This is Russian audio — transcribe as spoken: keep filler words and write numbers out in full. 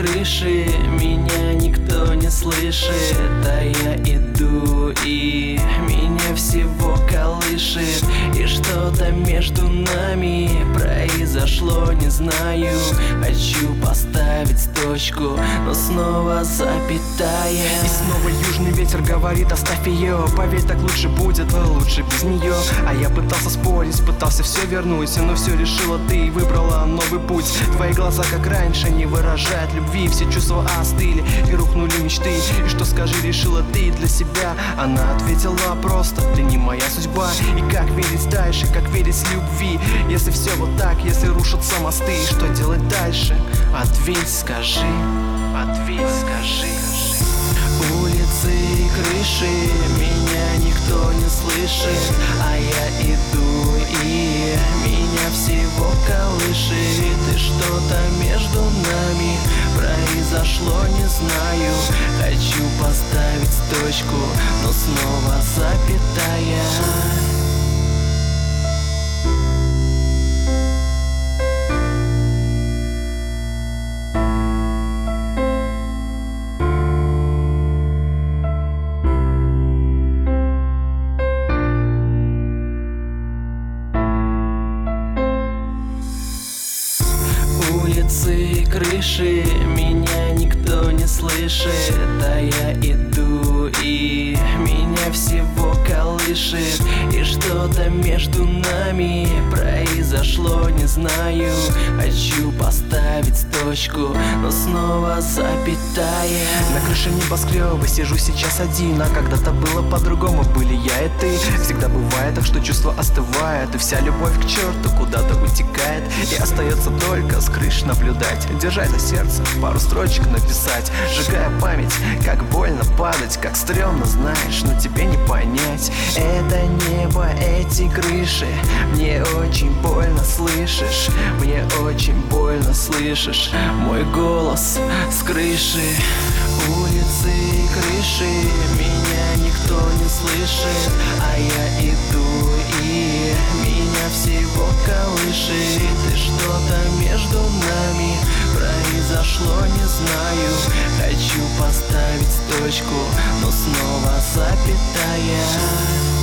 крыши меня никто не слышит, а я иду и меня всего колышет. И что-то между нами произошло, не знаю. Хочу поставить точку, но снова запятая. И снова южный ветер говорит: оставь ее, поверь, так лучше будет, лучше без нее. А я пытался спорить, пытался все вернуть, но все решила ты, выбрала новый путь. Твои глаза, как раньше, не выражают любви, все чувства остыли и рухнули мечты. И что, скажи, решила ты для себя? Она ответила просто: ты не моя судьба. И как верить дальше, как верить любви, если все вот так, если рушатся мосты? Что делать дальше? Ответь, скажи, ответь, скажи. Улицы и крыши меня никто не слышит, а я иду и меня всего колышет. И что-то между нами произошло, не знаю. Хочу поставить точку, но снова запятая. Улицы и крыши меня никто не слышит, а я иду и меня всего колышет. И что-то между нами произошло, не знаю. Хочу поставить точку, но снова запятая. На крыше небоскреба сижу сейчас один, а когда-то было по-другому, были я и ты. Всегда бывает так, что чувства остывают, и вся любовь к черту куда-то утекает. И остается только с крыш наблюдать, держать за сердце, пару строчек написать, сжигая память, как больно падать, как стрёмно, знаешь, но тебе не понять. Это небо, эти крыши, мне очень больно, слышишь? Мне очень больно, слышишь? Мой голос с крыши. Улицы и крыши меня никто не слышит, а я иду и меня всего колышет. И что-то между нами произошло, не знаю. Хочу поставить точку, но снова запятая.